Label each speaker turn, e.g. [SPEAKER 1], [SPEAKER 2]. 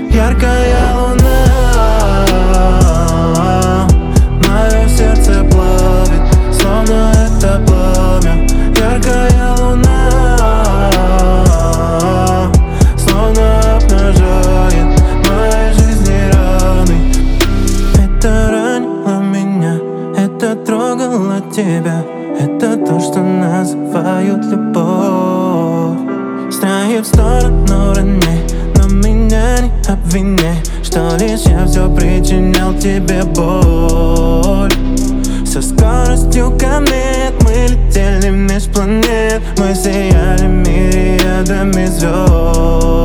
[SPEAKER 1] Яркая луна мое сердце плавит, словно это пламя. Яркая луна словно обнажает моей жизни раны. Это ранило меня, это трогало тебя, это то, что называют любовь. Страхи в сторону, роняй, но меня не обвиняй, что лишь я все причинял тебе боль. Со скоростью комет мы летели меж планет, мы сияли мириадами звезд.